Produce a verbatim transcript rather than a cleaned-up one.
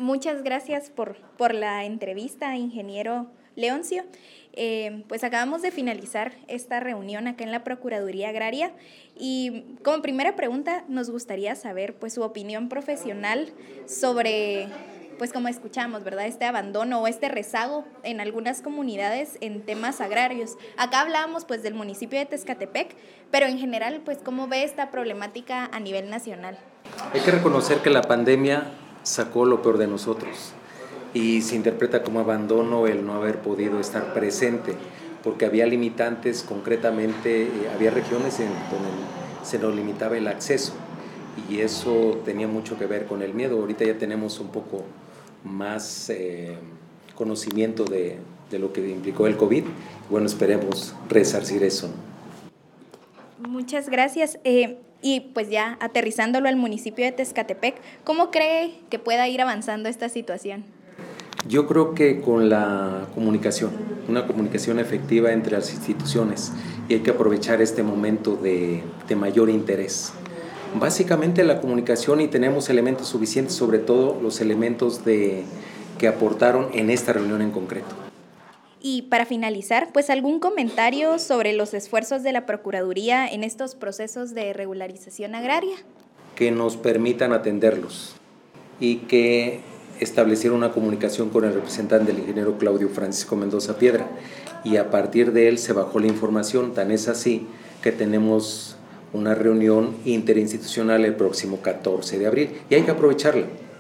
Muchas gracias por, por la entrevista, ingeniero Leoncio. Eh, pues acabamos de finalizar esta reunión acá en la Procuraduría Agraria y como primera pregunta nos gustaría saber pues su opinión profesional sobre, pues como escuchamos, ¿verdad? Este abandono o este rezago en algunas comunidades en temas agrarios. Acá hablábamos pues del municipio de Tezcatepec, pero en general pues ¿cómo ve esta problemática a nivel nacional? Hay que reconocer que la pandemia sacó lo peor de nosotros y se interpreta como abandono el no haber podido estar presente, porque había limitantes, concretamente eh, había regiones en donde se nos limitaba el acceso y eso tenía mucho que ver con el miedo. Ahorita ya tenemos un poco más eh, conocimiento de, de lo que implicó el COVID. Bueno, esperemos resarcir eso, ¿no? Muchas gracias. Eh, y pues ya aterrizándolo al municipio de Tezcatepec, ¿cómo cree que pueda ir avanzando esta situación? Yo creo que con la comunicación, una comunicación efectiva entre las instituciones, y hay que aprovechar este momento de, de mayor interés. Básicamente la comunicación, y tenemos elementos suficientes, sobre todo los elementos de, que aportaron en esta reunión en concreto. Y para finalizar, pues algún comentario sobre los esfuerzos de la Procuraduría en estos procesos de regularización agraria. Que nos permitan atenderlos y que establecieron una comunicación con el representante del ingeniero Claudio Francisco Mendoza Piedra y a partir de él se bajó la información, tan es así que tenemos una reunión interinstitucional el próximo catorce de abril y hay que aprovecharla.